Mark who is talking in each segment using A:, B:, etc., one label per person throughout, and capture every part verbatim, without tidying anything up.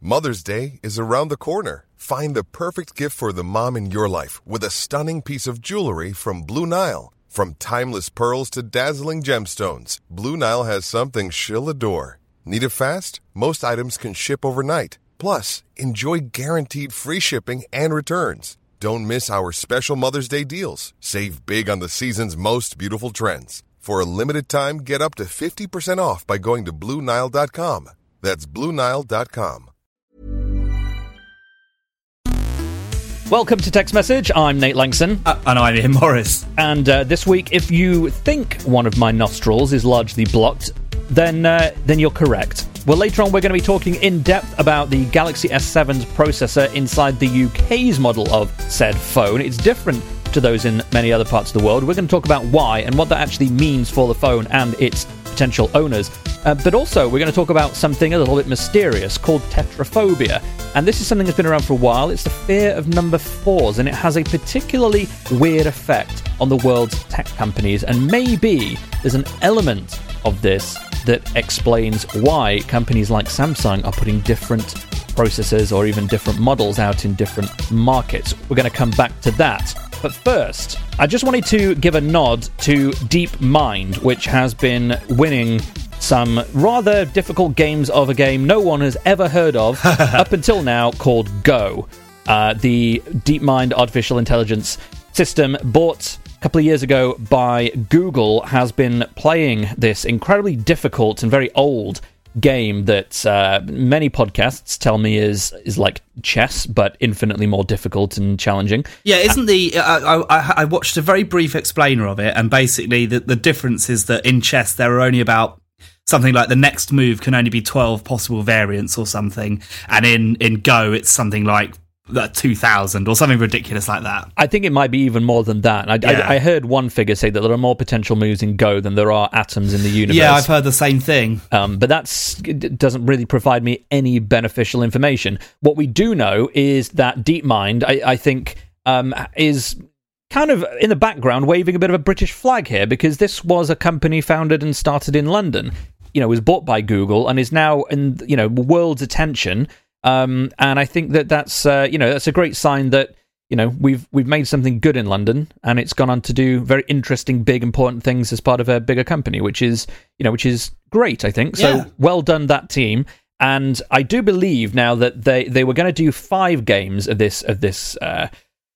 A: Mother's Day is around the corner. Find the perfect gift for the mom in your life with a stunning piece of jewelry from Blue Nile. From timeless pearls to dazzling gemstones, Blue Nile has something she'll adore. Need it fast? Most items can ship overnight. Plus, enjoy guaranteed free shipping and returns. Don't miss our special Mother's Day deals. Save big on the season's most beautiful trends. For a limited time, get up to fifty percent off by going to Blue Nile dot com. That's Blue Nile dot com.
B: Welcome to Text Message. I'm Nate Langson.
C: Uh, and I'm Ian Morris.
B: And uh, this week, if you think one of my nostrils is largely blocked, then uh, then you're correct. Well, later on, we're going to be talking in depth about the Galaxy S seven's processor inside the U K's model of said phone. It's different to those in many other parts of the world. We're going to talk about why and what that actually means for the phone and its potential owners. Uh, but also, we're going to talk about something a little bit mysterious called tetraphobia. And this is something that's been around for a while. It's the fear of number fours, and it has a particularly weird effect on the world's tech companies. And maybe there's an element of this that explains why companies like Samsung are putting different processors or even different models out in different markets. We're going to come back to that. But first, I just wanted to give a nod to DeepMind, which has been winning some rather difficult games of a game no one has ever heard of up until now, called Go. Uh, the DeepMind artificial intelligence system, bought a couple of years ago by Google, has been playing this incredibly difficult and very old game that uh, many podcasts tell me is is like chess, but infinitely more difficult and challenging.
C: Yeah, isn't the... I, I, I watched a very brief explainer of it, and basically the, the difference is that in chess there are only about something like the next move can only be twelve possible variants or something, and in, in Go it's something like two thousand or something ridiculous like that.
B: I think it might be even more than that. I,
C: yeah.
B: I, I heard one figure say that there are more potential moves in Go than there are atoms in the universe.
C: Yeah, I've heard the same thing.
B: Um, but that doesn't really provide me any beneficial information. What we do know is that DeepMind, I, I think, um, is kind of in the background waving a bit of a British flag here, because this was a company founded and started in London. You know, was bought by Google and is now in, you know, world's attention. Um, and I think that that's uh, you know that's a great sign that, you know, we've we've made something good in London, and it's gone on to do very interesting, big, important things as part of a bigger company, which is you know which is great. I think so.
C: Yeah.
B: Well done, that team. And I do believe now that they, they were going to do five games of this of this uh,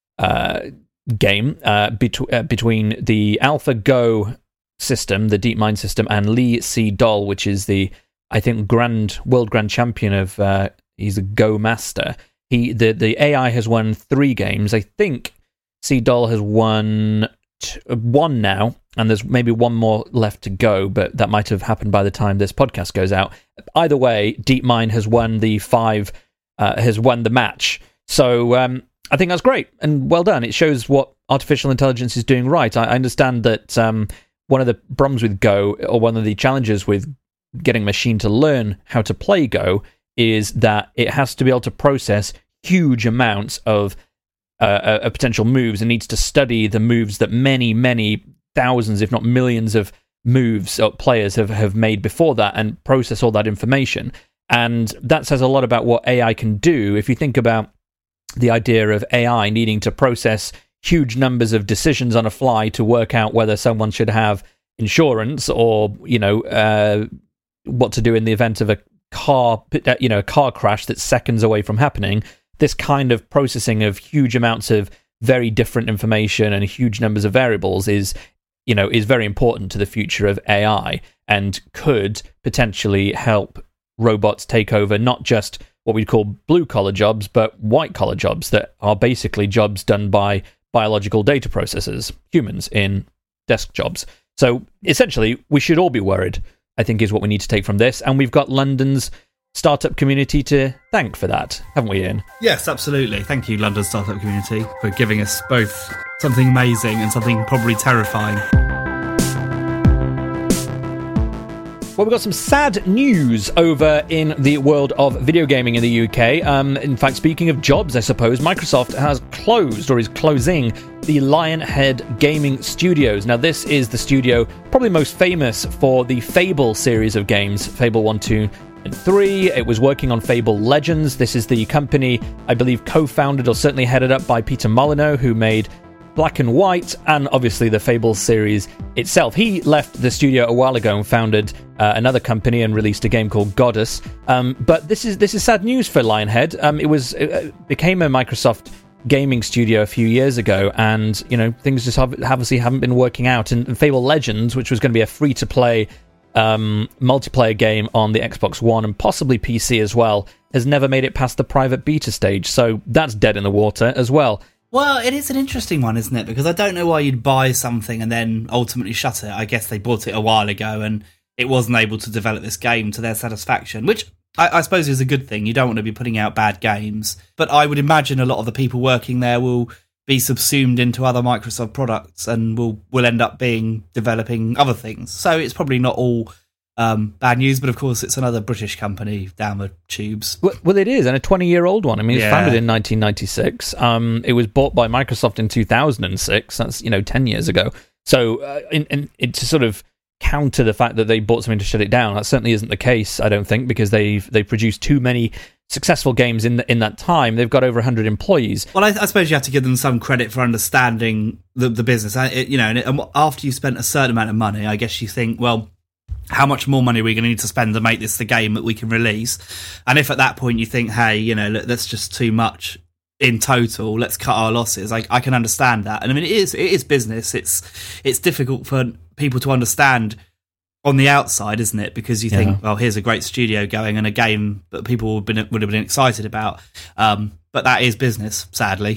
B: uh, game uh, bet- uh, between the AlphaGo system, the DeepMind system, and Lee Sedol, which is the I think grand world grand champion of. Uh, He's a Go master. He the, the A I has won three games. I think Sedol has won t- one now, and there's maybe one more left to go, but that might have happened by the time this podcast goes out. Either way, DeepMind has won the five, uh, has won the match. So um, I think that's great, and well done. It shows what artificial intelligence is doing right. I, I understand that um, one of the problems with Go, or one of the challenges with getting a machine to learn how to play Go, is that it has to be able to process huge amounts of uh, uh, potential moves, and needs to study the moves that many, many thousands, if not millions of moves or players have, have made before that, and process all that information. And that says a lot about what A I can do. If you think about the idea of A I needing to process huge numbers of decisions on a fly to work out whether someone should have insurance, or, you know, uh, what to do in the event of a car, you know, a car crash that's seconds away from happening. This kind of processing of huge amounts of very different information and huge numbers of variables is, you know, is very important to the future of A I, and could potentially help robots take over not just what we'd call blue collar jobs, but white collar jobs that are basically jobs done by biological data processors, humans in desk jobs. So essentially, we should all be worried, I think, is what we need to take from this. And we've got London's startup community to thank for that, haven't we, Ian?
C: Yes, absolutely. Thank you, London startup community, for giving us both something amazing and something probably terrifying.
B: Well, we've got some sad news over in the world of video gaming in the U K. Um, in fact, speaking of jobs, I suppose, Microsoft has closed, or is closing, the Lionhead Gaming Studios. Now, this is the studio probably most famous for the Fable series of games, Fable one, two, three. It was working on Fable Legends. This is the company, I believe, co-founded or certainly headed up by Peter Molyneux, who made Black and White, and obviously the Fable series itself. He left the studio a while ago and founded uh, another company and released a game called Goddess. Um, but this is this is sad news for Lionhead. Um, it was it became a Microsoft gaming studio a few years ago, and you know things just have, obviously haven't been working out. And, and Fable Legends, which was going to be a free-to-play um, multiplayer game on the Xbox One and possibly P C as well, has never made it past the private beta stage. So that's dead in the water as well.
C: Well, it is an interesting one, isn't it? Because I don't know why you'd buy something and then ultimately shut it. I guess they bought it a while ago and it wasn't able to develop this game to their satisfaction, which I, I suppose is a good thing. You don't want to be putting out bad games. But I would imagine a lot of the people working there will be subsumed into other Microsoft products and will, will end up being developing other things. So it's probably not all Um, bad news, but of course it's another British company down the tubes.
B: Well, well it is, and a twenty-year-old one. I mean, it was
C: Yeah.
B: founded in nineteen ninety-six. Um, it was bought by Microsoft in two thousand six. That's, you know, ten years ago. So uh, in, in, in, to sort of counter the fact that they bought something to shut it down, that certainly isn't the case, I don't think, because they've, they've produced too many successful games in the, in that time. They've got over one hundred employees.
C: Well, I, I suppose you have to give them some credit for understanding the, the business. I, it, you know, and, it, and after you spent a certain amount of money, I guess you think, well, how much more money are we going to need to spend to make this the game that we can release? And if at that point you think, hey, you know, look, that's just too much in total, let's cut our losses, I, I can understand that. And I mean, it is it is business. It's it's difficult for people to understand on the outside, isn't it? Because you think, yeah. well, here's a great studio going and a game that people would have been, would have been excited about. Um, but that is business, sadly.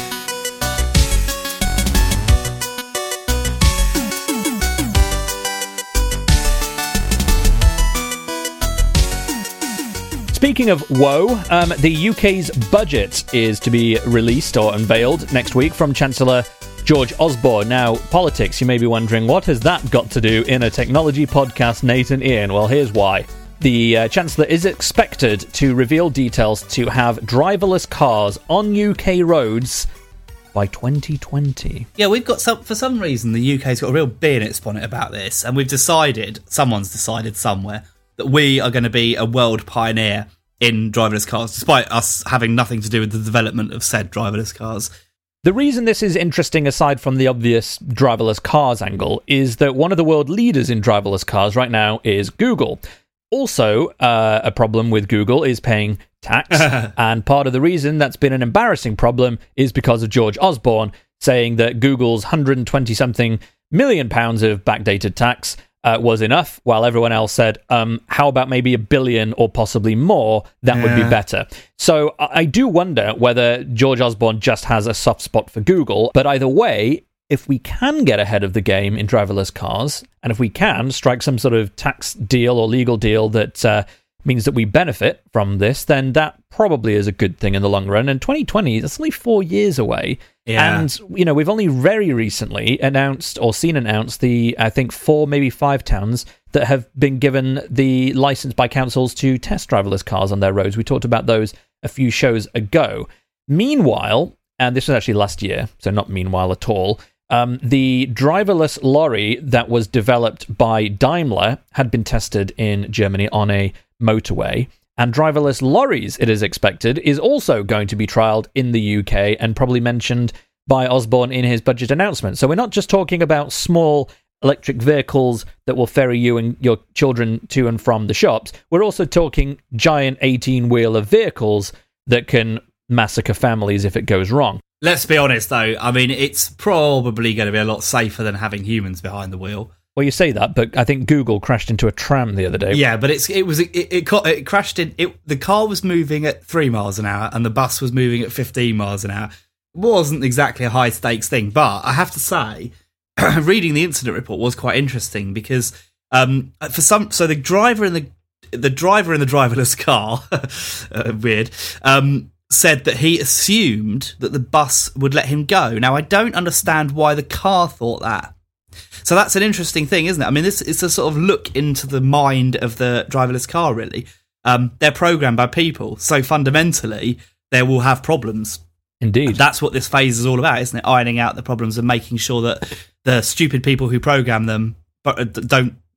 B: Speaking of woe, um, the U K's budget is to be released or unveiled next week from Chancellor George Osborne. Now, politics, you may be wondering, what has that got to do in a technology podcast, Nate and Ian? Well, here's why. The uh, Chancellor is expected to reveal details to have driverless cars on U K roads by twenty twenty.
C: Yeah, we've got some, for some reason, the U K's got a real bee in its bonnet about this, and we've decided, someone's decided somewhere, that we are going to be a world pioneer in driverless cars, despite us having nothing to do with the development of said driverless cars.
B: The reason this is interesting, aside from the obvious driverless cars angle, is that one of the world leaders in driverless cars right now is Google. Also, uh, a problem with Google is paying tax, and part of the reason that's been an embarrassing problem is because of George Osborne saying that Google's one hundred twenty-something million pounds of backdated tax Uh, was enough, while everyone else said, um, how about maybe a billion or possibly more? That yeah. would be better. So I, I do wonder whether George Osborne just has a soft spot for Google. But either way, if we can get ahead of the game in driverless cars, and if we can strike some sort of tax deal or legal deal that uh, means that we benefit from this, then that probably is a good thing in the long run. And twenty twenty, that's only four years away. Yeah. And, you know, we've only very recently announced or seen announced the, I think, four, maybe five towns that have been given the license by councils to test driverless cars on their roads. We talked about those a few shows ago. Meanwhile, and this was actually last year, so not meanwhile at all, um, the driverless lorry that was developed by Daimler had been tested in Germany on a motorway. And driverless lorries, it is expected, is also going to be trialled in the U K and probably mentioned by Osborne in his budget announcement. So we're not just talking about small electric vehicles that will ferry you and your children to and from the shops. We're also talking giant eighteen-wheeler vehicles that can massacre families if it goes wrong.
C: Let's be honest, though. I mean, it's probably going to be a lot safer than having humans behind the wheel.
B: Well, you say that, but I think Google crashed into a tram the other day.
C: Yeah, but it's it was it it, it crashed in. It, the car was moving at three miles an hour, and the bus was moving at fifteen miles an hour. It wasn't exactly a high stakes thing, but I have to say, reading the incident report was quite interesting because um, for some, so the driver in the the driver in the driverless car, uh, weird, um, said that he assumed that the bus would let him go. Now, I don't understand why the car thought that. So that's an interesting thing, isn't it? I mean, this is a sort of look into the mind of the driverless car, really. Um, they're programmed by people, so fundamentally, they will have problems.
B: Indeed.
C: And that's what this phase is all about, isn't it? Ironing out the problems and making sure that the stupid people who program them don't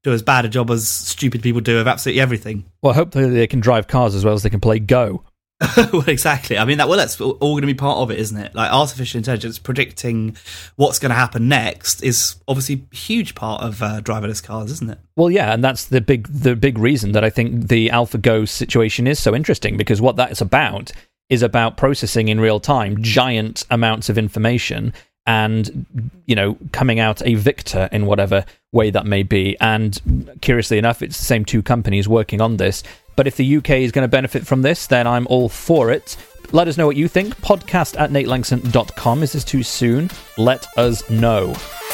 C: do as bad a job as stupid people do of absolutely everything.
B: Well, hopefully they can drive cars as well as they can play Go.
C: Well, exactly. I mean, that well, that's all going to be part of it, isn't it? Like artificial intelligence predicting what's going to happen next is obviously a huge part of uh, driverless cars, isn't it?
B: Well, yeah, and that's the big the big reason that I think the AlphaGo situation is so interesting, because what that is about is about processing in real time giant amounts of information and, you know, coming out a victor in whatever way that may be. And curiously enough, it's the same two companies working on this. But if the U K is going to benefit from this, then I'm all for it. Let us know what you think. Podcast at nate langson dot com. Is this too soon? Let us know.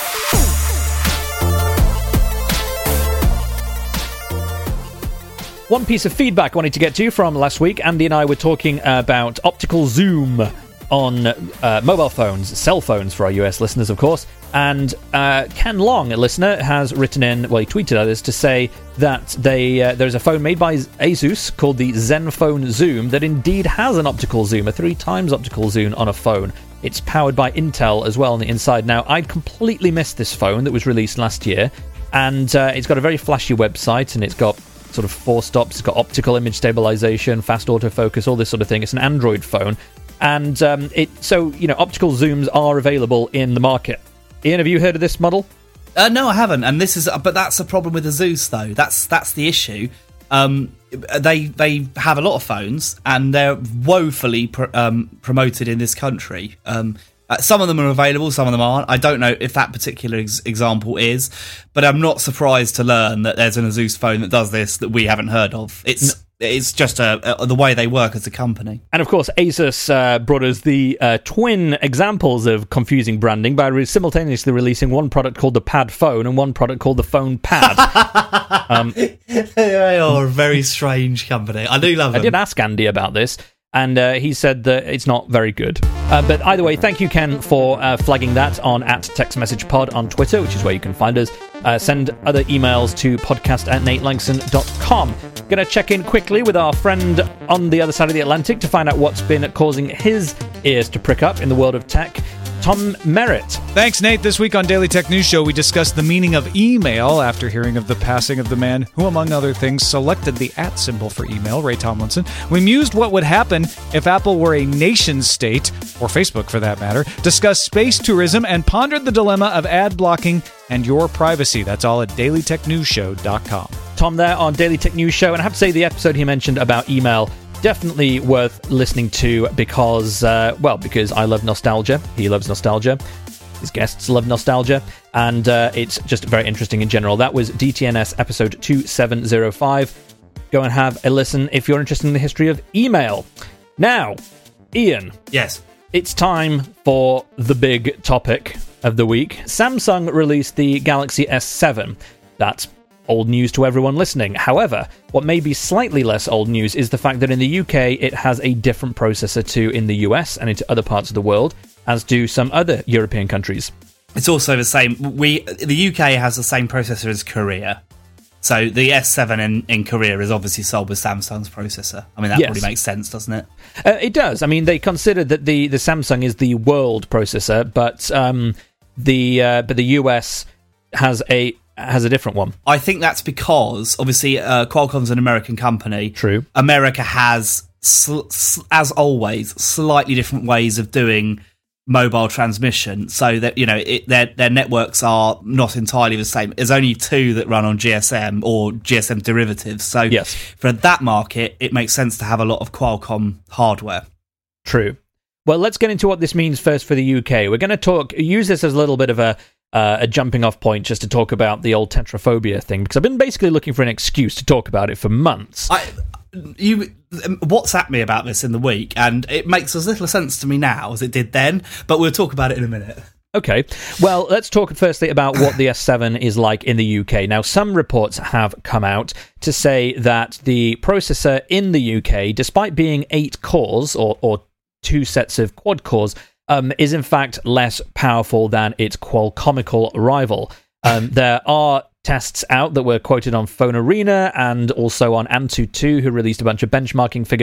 B: One piece of feedback I wanted to get to from last week. Andy and I were talking about optical zoom on uh, mobile phones, cell phones for our U S listeners, of course. And uh, Ken Long, a listener, has written in, well, he tweeted at us to say that they uh, there's a phone made by Asus called the Zenfone Zoom that indeed has an optical zoom, a three times optical zoom on a phone. It's powered by Intel as well on the inside. Now, I'd completely missed this phone that was released last year, and uh, it's got a very flashy website, and it's got sort of four stops, it's got optical image stabilization, fast autofocus, all this sort of thing. It's an Android phone. And um, it so, you know, optical zooms are available in the market. Ian, have you heard of this model?
C: Uh, no, I haven't. And this is, but that's the problem with the Zeus, though. That's that's the issue. Um, they they have a lot of phones, and they're woefully pr- um, promoted in this country. Um, uh, some of them are available, some of them aren't. I don't know if that particular ex- example is, but I'm not surprised to learn that there's an Asus phone that does this that we haven't heard of. It's. No. It's just a, a, the way they work as a company.
B: And of course, Asus uh, brought us the uh, twin examples of confusing branding by re- simultaneously releasing one product called the Pad Phone and one product called the Phone Pad. um,
C: they are a very strange company. I do love them.
B: I did ask Andy about this, and uh, he said that it's not very good. Uh, but either way, thank you, Ken, for uh, flagging that on at TextMessagePod on Twitter, which is where you can find us. Uh, send other emails to podcast at nate langson dot com. Going to check in quickly with our friend on the other side of the Atlantic to find out what's been causing his ears to prick up in the world of tech. Tom Merritt.
D: Thanks, Nate. This week on Daily Tech News Show, we discussed the meaning of email after hearing of the passing of the man who, among other things, selected the at symbol for email, Ray Tomlinson. We mused what would happen if Apple were a nation state, or Facebook for that matter, discussed space tourism, and pondered the dilemma of ad blocking and your privacy. That's all at daily tech news show dot com.
B: Tom there on Daily Tech News Show, and I have to say the episode he mentioned about email, definitely worth listening to because, uh, well, because I love nostalgia. He loves nostalgia. His guests love nostalgia. And uh, it's just very interesting in general. That was D T N S episode two seven oh five. Go and have a listen if you're interested in the history of email. Now, Ian.
C: Yes.
B: It's time for the big topic of the week. Samsung released the Galaxy S seven. That's old news to everyone listening. However, what may be slightly less old news is the fact that in the U K it has a different processor to in the U S and into other parts of the world, as do some other European countries.
C: It's also the same. We the U K has the same processor as Korea. So the S seven in, in Korea is obviously sold with Samsung's processor. I mean, that yes. probably makes sense, doesn't it?
B: Uh, it does. I mean, they consider that the, the Samsung is the world processor, but um, the uh, but the U S has a has a different one.
C: I think that's because, obviously, uh, Qualcomm's an American company.
B: True.
C: America has, sl- sl- as always, slightly different ways of doing mobile transmission, so that, you know, it, their their networks are not entirely the same. There's only two that run on G S M or G S M derivatives. So
B: yes.
C: For that market, it makes sense to have a lot of Qualcomm hardware.
B: True. Well, let's get into what this means first for the U K. We're going to talk, use this as a little bit of a Uh, a jumping off point just to talk about the old tetraphobia thing, because I've been basically looking for an excuse to talk about it for months.
C: I, you WhatsApp me about this in the week, and it makes as little sense to me now as it did then, but we'll talk about it in a minute.
B: Okay, well, let's talk firstly about what the S seven is like in the U K. Now, some reports have come out to say that the processor in the U K, despite being eight cores, or, or two sets of quad cores, Um, is in fact less powerful than its Qualcommical rival. Um, there are tests out that were quoted on Phone Arena and also on Antutu, who released a bunch of benchmarking figures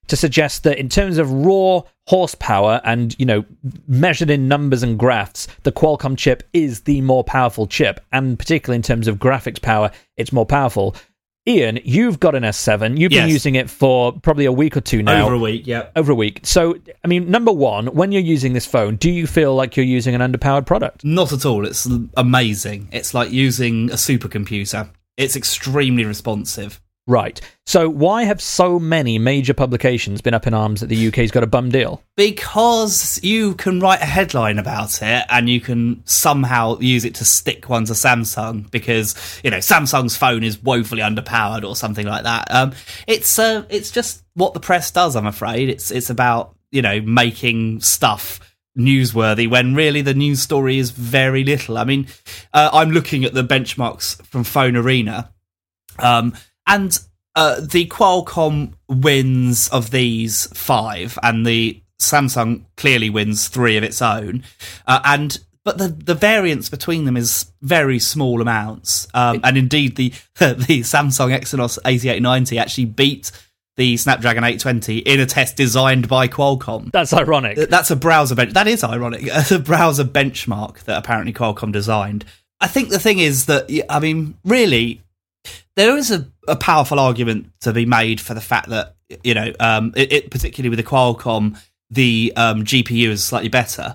B: to suggest that in terms of raw horsepower and, you know, measured in numbers and graphs, the Qualcomm chip is the more powerful chip, and particularly in terms of graphics power, it's more powerful. Ian, you've got an S seven. You've been
C: yes.
B: using it for probably a week or two now.
C: Over a week, yeah.
B: Over a week. So, I mean, number one, when you're using this phone, do you feel like you're using an underpowered product?
C: Not at all. It's amazing. It's like using a supercomputer. It's extremely responsive.
B: Right. So why have so many major publications been up in arms that the U K's got a bum deal?
C: Because you can write a headline about it and you can somehow use it to stick one to Samsung because, you know, Samsung's phone is woefully underpowered or something like that. Um, it's uh, it's just what the press does, I'm afraid. It's it's about, you know, making stuff newsworthy when really the news story is very little. I mean, uh, I'm looking at the benchmarks from Phone Arena. Um And uh, the Qualcomm wins of these five, and the Samsung clearly wins three of its own. Uh, and but the, the variance between them is very small amounts. Um, and indeed, the the Samsung Exynos eighty-eight ninety actually beat the Snapdragon eight twenty in a test designed by Qualcomm.
B: That's ironic.
C: That's a browser bench. That is ironic. A browser benchmark that apparently Qualcomm designed. I think the thing is that, I mean, really, there is a, a powerful argument to be made for the fact that, you know, um, it, it particularly with the Qualcomm, the um, G P U is slightly better.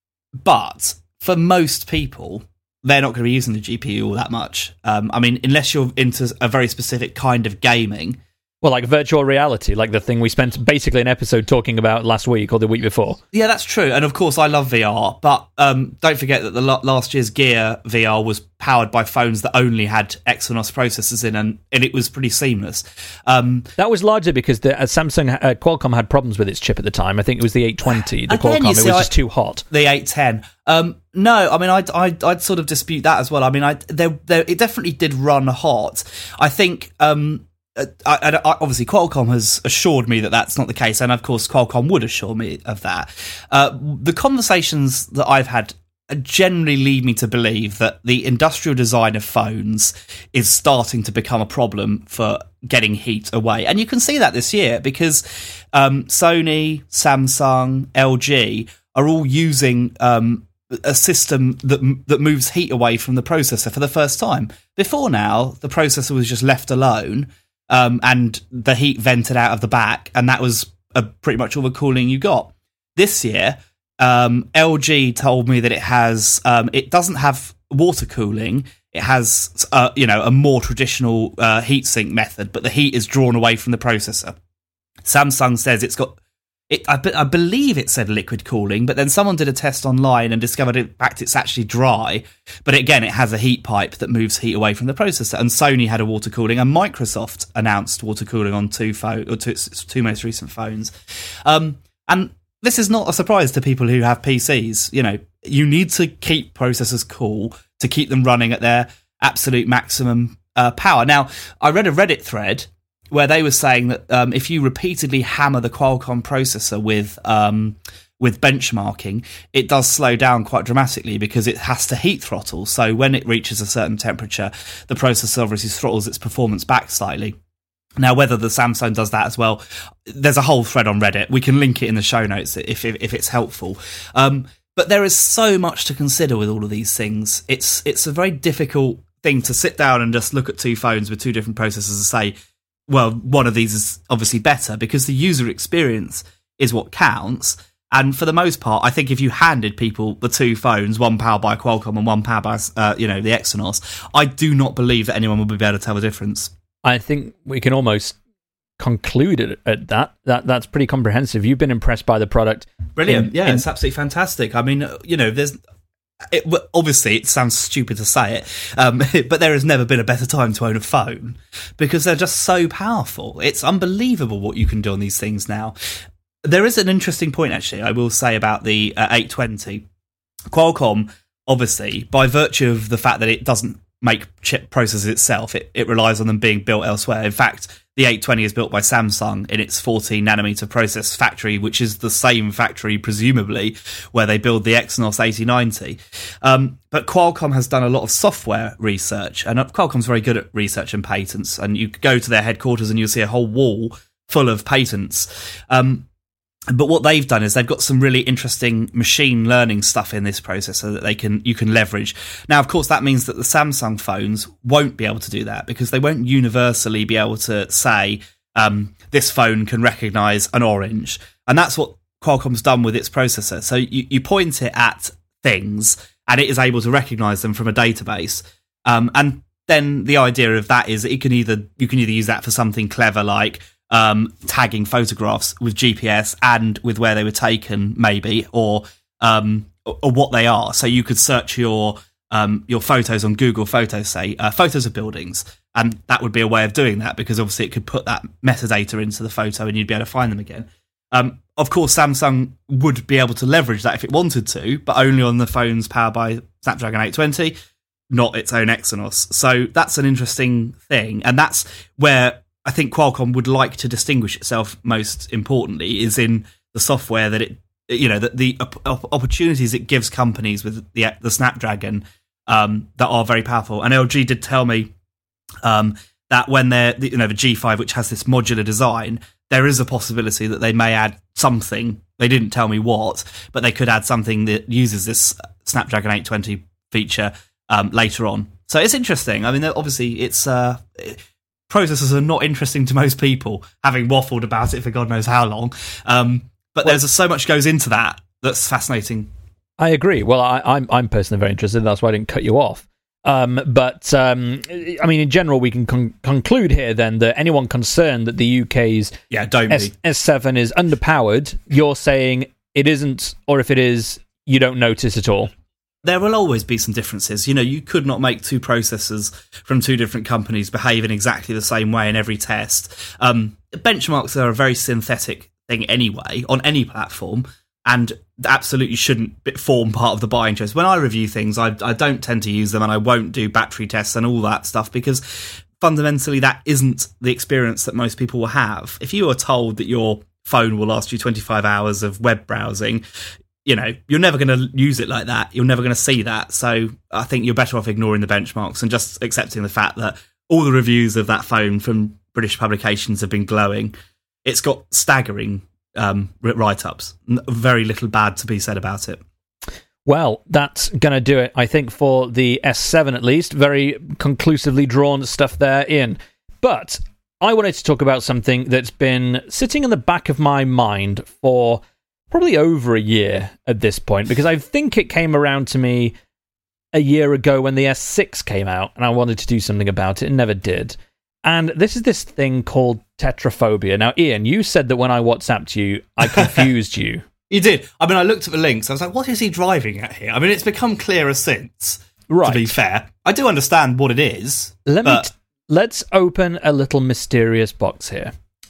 C: But for most people, they're not going to be using the G P U all that much. Um, I mean, unless you're into a very specific kind of gaming.
B: Well, like virtual reality, like the thing we spent basically an episode talking about last week or the week before.
C: Yeah, that's true. And of course, I love V R. But um, don't forget that the lo- last year's Gear V R was powered by phones that only had Exynos processors in, and, and it was pretty seamless. Um,
B: that was largely because the uh, Samsung, uh, Qualcomm had problems with its chip at the time. I think it was the eight twenty, the
C: again,
B: Qualcomm.
C: See,
B: it was
C: I,
B: just too hot.
C: The eight ten. Um, no, I mean, I'd, I'd, I'd sort of dispute that as well. I mean, I, there, there, it definitely did run hot. I think... Um, Uh, I, I, obviously, Qualcomm has assured me that that's not the case, and of course, Qualcomm would assure me of that. Uh, the conversations that I've had generally lead me to believe that the industrial design of phones is starting to become a problem for getting heat away, and you can see that this year because um, Sony, Samsung, L G are all using um, a system that that moves heat away from the processor for the first time. Before now, the processor was just left alone. Um, and the heat vented out of the back, and that was uh, pretty much all the cooling you got. This year, um, L G told me that it has, um, it doesn't have water cooling. It has, uh, you know, a more traditional uh, heatsink method, but the heat is drawn away from the processor. Samsung says it's got, it, I, be, I believe it said liquid cooling, but then someone did a test online and discovered, in fact, it's actually dry. But again, it has a heat pipe that moves heat away from the processor. And Sony had a water cooling, and Microsoft announced water cooling on two phone or two, two most recent phones. Um, and this is not a surprise to people who have P Cs. You know, you need to keep processors cool to keep them running at their absolute maximum uh, power. Now, I read a Reddit thread where they were saying that um, if you repeatedly hammer the Qualcomm processor with um, with benchmarking, it does slow down quite dramatically because it has to heat throttle. So when it reaches a certain temperature, the processor obviously throttles its performance back slightly. Now, whether the Samsung does that as well, there's a whole thread on Reddit. We can link it in the show notes if if, if it's helpful. Um, but there is so much to consider with all of these things. It's it's a very difficult thing to sit down and just look at two phones with two different processors and say, well, one of these is obviously better, because the user experience is what counts. And for the most part, I think if you handed people the two phones, one powered by Qualcomm and one powered by, uh, you know, the Exynos, I do not believe that anyone will be able to tell the difference.
B: I think we can almost conclude it at that. That that's pretty comprehensive. You've been impressed by the product.
C: Brilliant.
B: In,
C: yeah,
B: in-
C: it's absolutely fantastic. I mean, you know, there's... It, obviously, it sounds stupid to say it, um, but there has never been a better time to own a phone because they're just so powerful. It's unbelievable what you can do on these things now. There is an interesting point, actually, I will say about the uh, eight twenty. Qualcomm, obviously, by virtue of the fact that it doesn't make chip processors itself, it, it relies on them being built elsewhere. In fact, the eight twenty is built by Samsung in its fourteen nanometer process factory, which is the same factory, presumably, where they build the Exynos eighty ninety. Um, but Qualcomm has done a lot of software research, and Qualcomm's very good at research and patents, and you go to their headquarters and you'll see a whole wall full of patents. Um, but what they've done is they've got some really interesting machine learning stuff in this processor that they can you can leverage. Now, of course, that means that the Samsung phones won't be able to do that because they won't universally be able to say um, this phone can recognise an orange, and that's what Qualcomm's done with its processor. So you, you point it at things and it is able to recognise them from a database. Um, and then the idea of that is that it can either you can either use that for something clever like um, tagging photographs with G P S and with where they were taken, maybe, or um, or, or what they are. So you could search your um, your photos on Google Photos, say uh, photos of buildings, and that would be a way of doing that because obviously it could put that metadata into the photo and you'd be able to find them again. Um, of course, Samsung would be able to leverage that if it wanted to, but only on the phones powered by Snapdragon eight twenty, not its own Exynos. So that's an interesting thing, and that's where I think Qualcomm would like to distinguish itself most importantly, is in the software that it, you know, the, the op- opportunities it gives companies with the, the Snapdragon um, that are very powerful. And L G did tell me um, that when they're, you know, the G five, which has this modular design, there is a possibility that they may add something. They didn't tell me what, but they could add something that uses this Snapdragon eight twenty feature um, later on. So it's interesting. I mean, obviously, it's uh, processors are not interesting to most people, having waffled about it for God knows how long. Um, but well, there's so much goes into that that's fascinating.
B: I agree. Well, I, I'm I'm personally very interested. That's why I didn't cut you off. Um, but, um, I mean, in general, we can con- conclude here, then, that anyone concerned that the U K's
C: yeah, don't
B: S-
C: be.
B: S seven is underpowered, you're saying it isn't, or if it is, you don't notice at all.
C: There will always be some differences. You know, you could not make two processors from two different companies behave in exactly the same way in every test. Um, benchmarks are a very synthetic thing anyway, on any platform, and absolutely shouldn't form part of the buying choice. When I review things, I, I don't tend to use them, and I won't do battery tests and all that stuff, because fundamentally that isn't the experience that most people will have. If you are told that your phone will last you twenty-five hours of web browsing, you know, you're never going to use it like that. You're never going to see that. So I think you're better off ignoring the benchmarks and just accepting the fact that all the reviews of that phone from British publications have been glowing. It's got staggering Um, write-ups. Very little bad to be said about it.
B: Well, that's going to do it, I think, for the S seven at least. Very conclusively drawn stuff there, Ian. But I wanted to talk about something that's been sitting in the back of my mind for probably over a year at this point, because I think it came around to me a year ago when the S six came out, and I wanted to do something about it and never did. And this is this thing called tetraphobia. Now, Ian, you said that when I WhatsApped you, I confused you.
C: You did. I mean, I looked at the links. I was like, what is he driving at here? I mean, it's become clearer since,
B: right.
C: to be fair. I do understand what it is.
B: Let
C: but...
B: me t- let's open a little mysterious box here.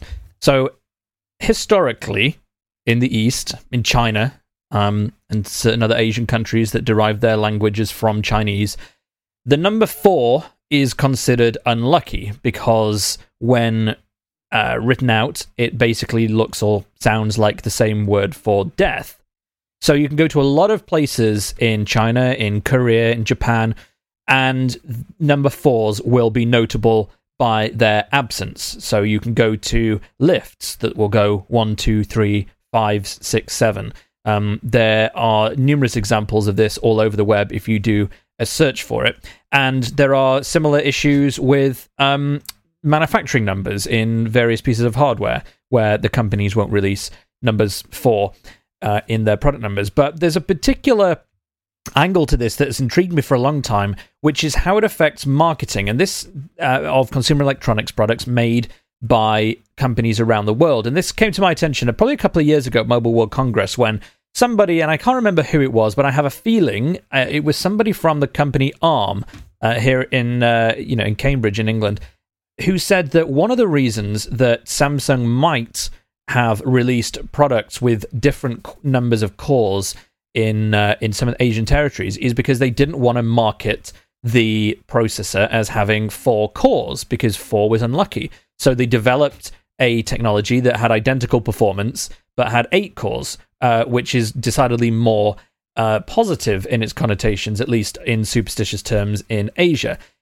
B: So, historically, in the East, in China, um, and certain other Asian countries that derive their languages from Chinese, the number four is considered unlucky because when uh, written out, it basically looks or sounds like the same word for death. So you can go to a lot of places in China, in Korea, in Japan, and number fours will be notable by their absence. So you can go to lifts that will go one, two, three, five, six, seven. Um, there are numerous examples of this all over the web if you do a search for it. And there are similar issues with um, manufacturing numbers in various pieces of hardware where the companies won't release numbers four uh, in their product numbers. But there's a particular angle to this that has intrigued me for a long time, which is how it affects marketing, and this uh, of consumer electronics products made by companies around the world. And this came to my attention probably a couple of years ago at Mobile World Congress when somebody, and I can't remember who it was, but I have a feeling uh, it was somebody from the company Arm uh, here in uh, you know in Cambridge in England, who said that one of the reasons that Samsung might have released products with different numbers of cores in uh, in some of the Asian territories is because they didn't want to market the processor as having four cores because four was unlucky. So they developed a technology that had identical performance but had eight cores, uh, which is decidedly more uh, positive in its connotations, at least in superstitious terms in Asia.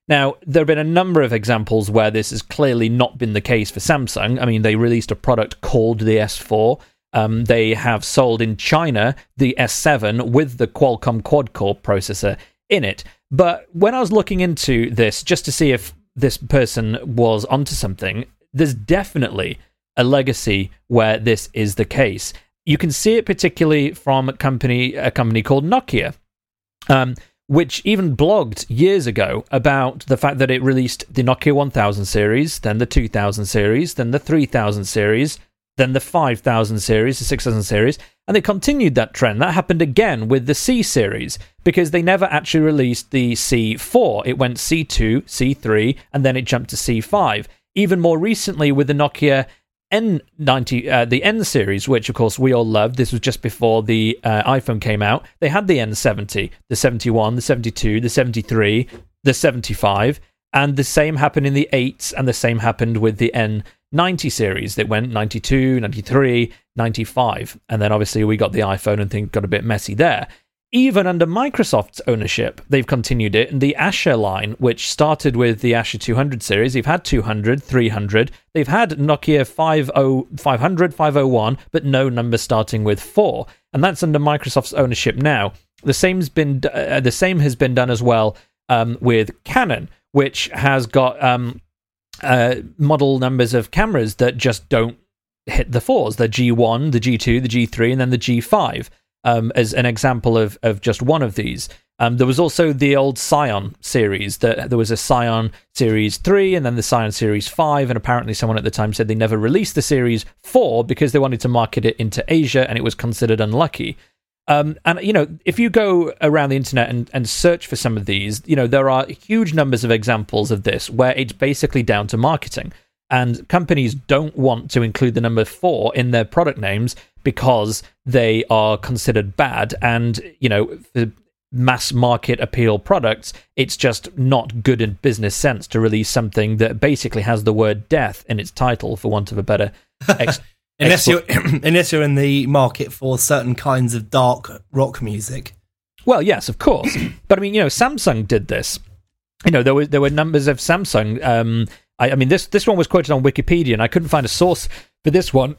B: Now, there have been a number of examples where this has clearly not been the case for Samsung. I mean, they released a product called the S four. Um, they have sold in China the S seven with the Qualcomm quad-core processor in it. But when I was looking into this, just to see if this person was onto something, there's definitely a legacy where this is the case. You can see it particularly from a company, a company called Nokia, um, which even blogged years ago about the fact that it released the Nokia one thousand series, then the two thousand series, then the three thousand series, then the five thousand series, the six thousand series, and they continued that trend. That happened again with the C series, because they never actually released the C four. It went C two, C three, and then it jumped to C five. Even more recently with the Nokia N ninety, uh, the N series, which of course we all loved. This was just before the uh, iPhone came out. They had the N seventy, the seventy-one, the seventy-two, the seventy-three, the seventy-five, and the same happened in the eights, and the same happened with the N ninety series that went ninety-two, ninety-three, ninety-five, and then obviously we got the iPhone and things got a bit messy there. Even under Microsoft's ownership, they've continued it. And the Asha line, which started with the Asha two hundred series, they've had two hundred, three hundred. They've had Nokia five hundred, five oh one, but no number starting with four. And that's under Microsoft's ownership now. The same's been uh, the same has been done as well um, with Canon, which has got um, uh, model numbers of cameras that just don't hit the fours. The G one, the G two, the G three, and then the G five. Um, as an example of, of just one of these. Um, there was also the old Scion series. That there was a Scion Series three and then the Scion Series five, and apparently someone at the time said they never released the Series four because they wanted to market it into Asia and it was considered unlucky. Um, and, you know, if you go around the internet and, and search for some of these, you know, there are huge numbers of examples of this where it's basically down to marketing. And companies don't want to include the number four in their product names because they are considered bad. And, you know, the mass market appeal products, it's just not good in business sense to release something that basically has the word death in its title, for want of a better ex-
E: unless you're unless you're in the market for certain kinds of dark rock music.
B: Well, yes, of course. But I mean, you know, Samsung did this. You know, there were there were numbers of Samsung. Um, I, I mean, this this one was quoted on Wikipedia, and I couldn't find a source for this one.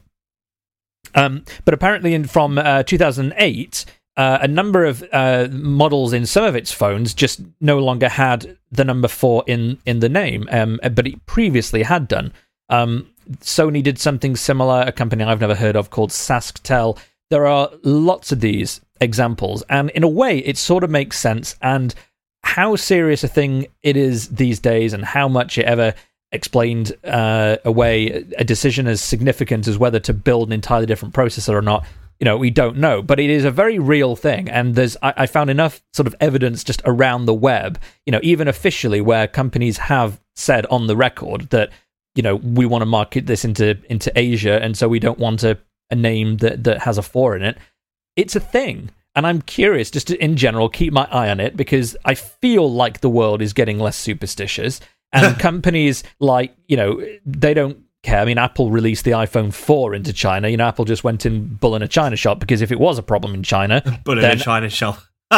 B: Um, but apparently, in from uh, two thousand eight, uh, a number of uh, models in some of its phones just no longer had the number four in in the name, um, but it previously had done. Um, Sony did something similar. A company I've never heard of called SaskTel. There are lots of these examples, and in a way, it sort of makes sense. And how serious a thing it is these days, and how much it ever explained uh, away a decision as significant as whether to build an entirely different processor or not, you know, we don't know. But it is a very real thing, and there's I, I found enough sort of evidence just around the web, you know, even officially, where companies have said on the record that, you know, we want to market this into into Asia, and so we don't want a, a name that, that has a four in it. It's a thing. And I'm curious, just to, in general, keep my eye on it, because I feel like the world is getting less superstitious. And companies like, you know, they don't care. I mean, Apple released the iPhone four into China. You know, Apple just went in bull in a China shop, because if it was a problem in China...
C: bull in a China shop.
B: Then,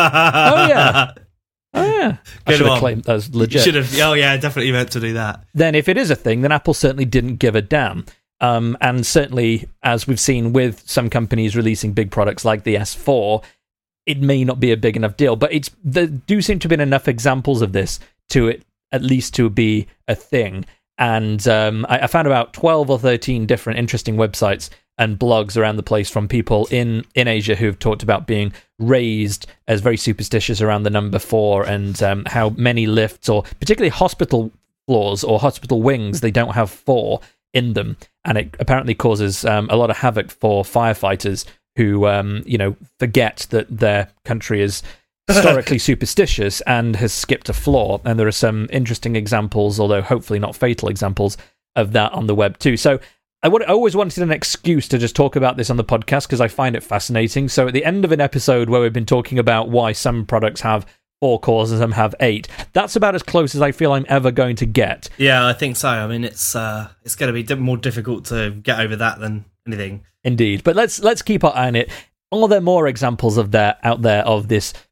B: oh, yeah. Oh, yeah. I should have claimed that was legit.
C: You should have, oh, yeah, definitely meant to do that.
B: Then if it is a thing, then Apple certainly didn't give a damn. Um, and certainly, as we've seen with some companies releasing big products like the S four, it may not be a big enough deal. But it's there do seem to have been enough examples of this to it, at least to be a thing. And um, I, I found about twelve or thirteen different interesting websites and blogs around the place from people in, in Asia who've talked about being raised as very superstitious around the number four, and um, how many lifts, or particularly hospital floors or hospital wings, they don't have four in them. And it apparently causes um, a lot of havoc for firefighters who, um, you know, forget that their country is historically superstitious and has skipped a floor. And there are some interesting examples, although hopefully not fatal examples, of that on the web too. So I, would, I always wanted an excuse to just talk about this on the podcast, because I find it fascinating. So at the end of an episode where we've been talking about why some products have four cores and some have eight, that's about as close as I feel I'm ever going to get.
E: Yeah, I think so. I mean, it's uh, it's going to be more difficult to get over that than anything.
B: Indeed. But let's let's keep our eye on it. Are there more examples of that out there of this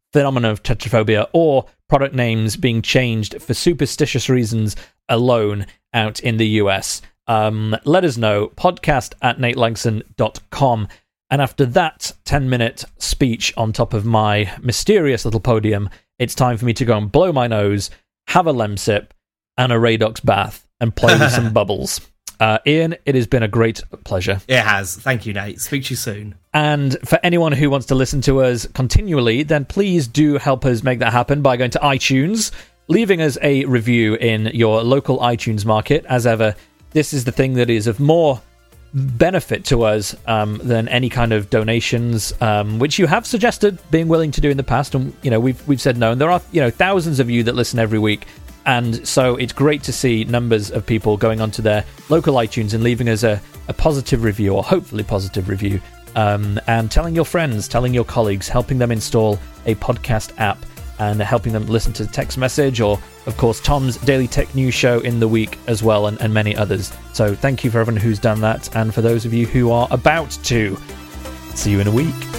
B: phenomenon of tetraphobia or product names being changed for superstitious reasons alone out in the U S. Um, let us know, podcast at nate langson dot com. And after that ten-minute speech on top of my mysterious little podium, it's time for me to go and blow my nose, have a Lemsip, and a Radox bath, and play with some bubbles. Uh, Ian, it has been a great pleasure.
C: It has. Thank you, Nate. Speak to you soon.
B: And for anyone who wants to listen to us continually, then please do help us make that happen by going to iTunes, leaving us a review in your local iTunes market. As ever, this is the thing that is of more benefit to us um, than any kind of donations, um, which you have suggested being willing to do in the past, and you know we've we've said no. And there are you know thousands of you that listen every week, and so it's great to see numbers of people going onto their local iTunes and leaving us a, a positive review, or hopefully positive review, um, and telling your friends, telling your colleagues, helping them install a podcast app, and helping them listen to the text message, or, of course, Tom's Daily Tech News Show in the week as well, and, and many others. So thank you for everyone who's done that, and for those of you who are about to. See you in a week.